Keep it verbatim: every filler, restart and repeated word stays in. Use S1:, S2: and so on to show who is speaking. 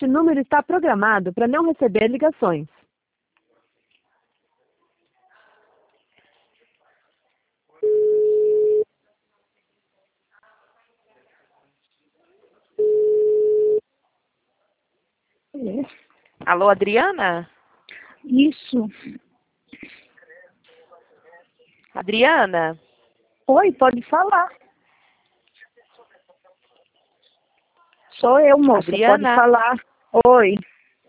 S1: Este número está programado para não receber ligações.
S2: Alô, Adriana?
S3: Isso.
S2: Adriana?
S3: Oi, pode falar. Sou eu, moça.
S2: Adriana?
S3: Pode falar. Oi.